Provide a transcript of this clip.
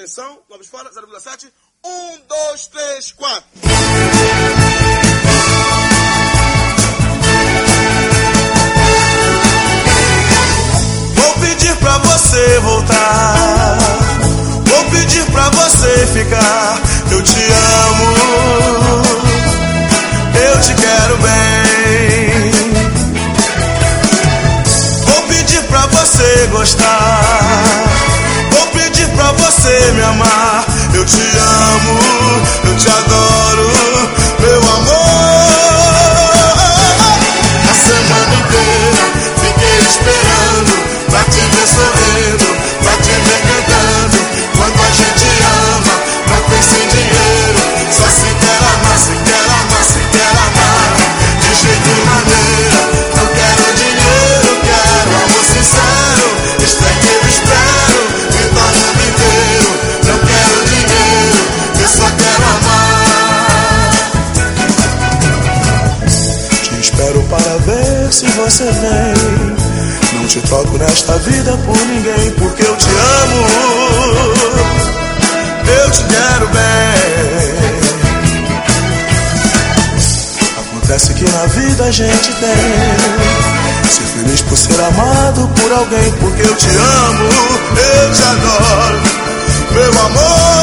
Atenção, vamos fora, 0,7. 1, 2, 3, 4. Vou pedir pra você voltar, vou pedir pra você ficar. Eu te amo, eu te quero bem. Vou pedir pra você gostar, vou pedir pra você me amar. Eu te amo, eu te adoro, meu amor. A semana inteira fiquei esperando pra te ver sorrindo, pra te ver cantando. Quando a gente ama, não pensa em dinheiro, só se quer amar, se quer amar, se quer amar. De jeito e maneira, não quero dinheiro, quero amor sincero. Isto é que eu espero, e do mundo inteiro. Não quero dinheiro, eu só quero amar. Te espero para ver se você vem. Não te troco nesta vida por ninguém, porque eu te amo, eu te quero bem. Acontece que na vida a gente tem ser feliz por ser amado por alguém, porque eu te amo, eu te adoro, meu amor.